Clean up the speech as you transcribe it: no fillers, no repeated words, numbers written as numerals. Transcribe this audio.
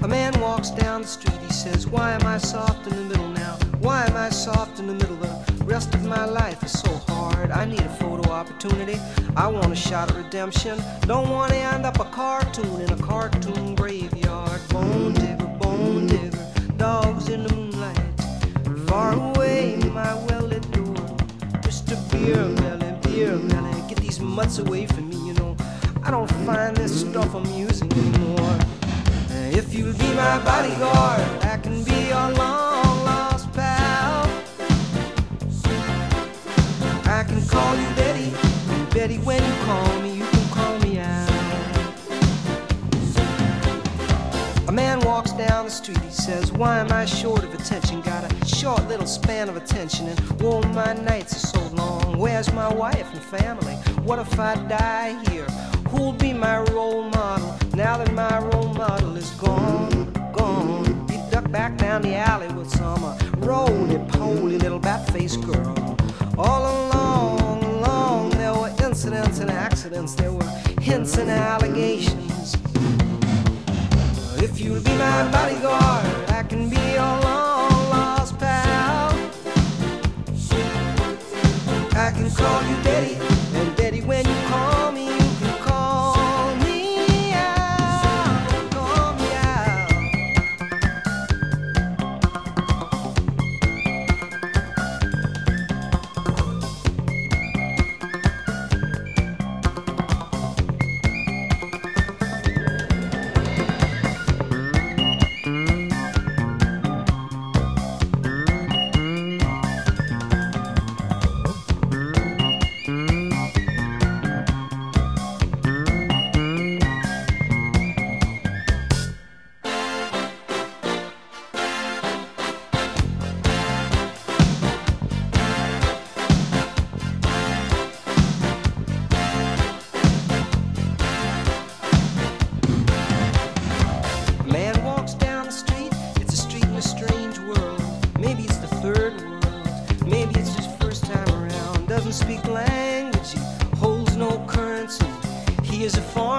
A man walks down the street, he says, why am I soft in the middle now? Why am I soft in the middle? The rest of my life is so hard. I need a photo opportunity. I want a shot at redemption. Don't want to end up a cartoon in a cartoon graveyard. Bone digger, dogs in the moonlight. Far away, my well-lit door. Mr. Beer Melly, get these mutts away from me, you know. I don't find this stuff amusing anymore. If you'll be my bodyguard, I can be your long-lost pal. I can call you Betty, and Betty, when you call me, you can call me out. A man walks down the street, he says, why am I short of attention? Got a short little span of attention, and oh, my nights are so long. Where's my wife and family? What if I die here? Who'll be my role model now that my role model is gone? He ducked back down the alley with some roly-poly little bat-faced girl. All along, there were incidents and accidents. There were hints and allegations. If you'll be my bodyguard, I can be your long-lost pal. I can call you Betty, and Betty, when you call me, you can call me out, call me out. Speak language, he holds no currency. He is a foreign